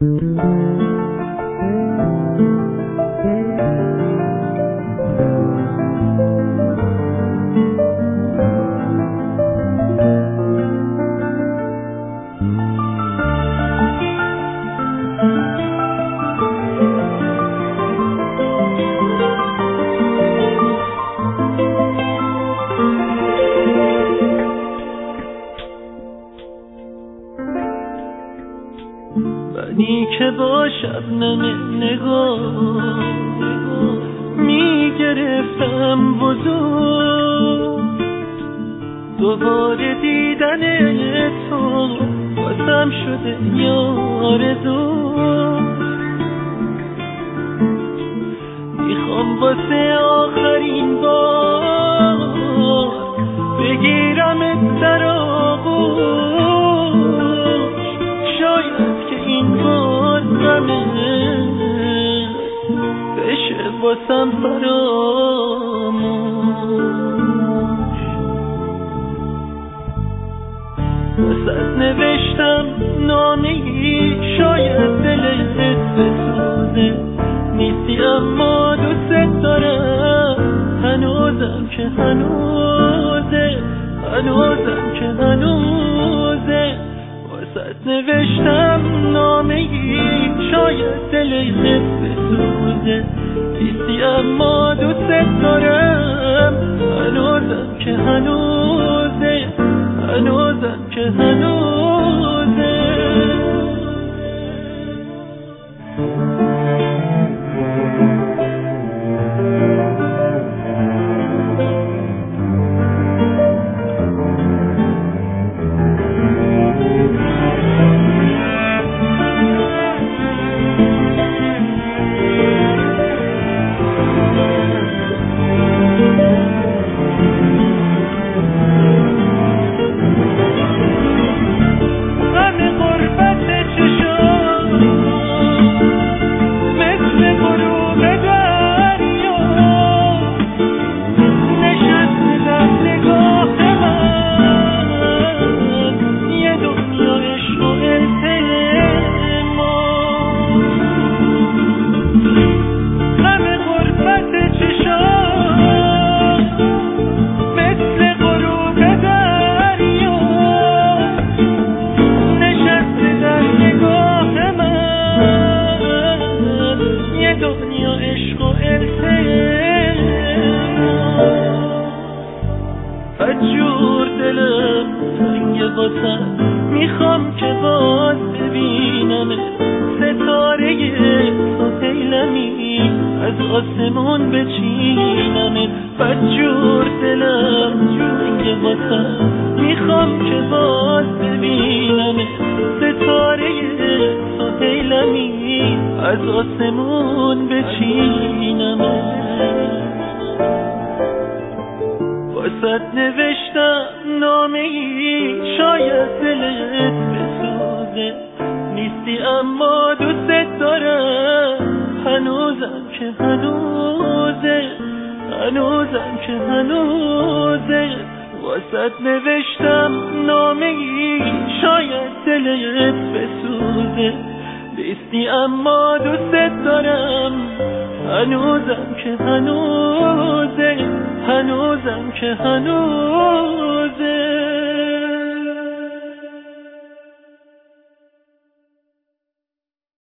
منی که با شبنم نگاه میگرفتم وضو، دوباره دیدن تو واسم شده آرزو. میخوام واسه آخرین بار بگیرم در آغوش، شاید که این بار غمه بشه واسم فراموش. واسه نوشتم نامه‌ای شاید دلت بسوزه، نیستی اما دوست دارم، هنوزم که هنوزه، هنوزم که هنوزه. واسه نوشتم نامه‌ای شاید دلت بسوزه، نیستی اما دوست دارم، هنوزم که هنوزه، هنوزم که هنوزه. بدجور دلم تنگ واسم، میخوام که باز ببینم ستاره سهیلمی از آسمون بچینم. بدجور دلم تنگ واسم، میخوام که باز ببینم ستاره سهیلمی از آسمون بچینم. واسه نوشتم نامه‌ای شاید دلت بسوزه، نیستی اما دوست دارم، هنوزم که هنوزه، هنوزم که هنوزه. واسه نوشتم نامه‌ای شاید دلت بسوزه، نیستی اما دوست دارم، هنوزم که هنوزه، هنوزم که هنوزه.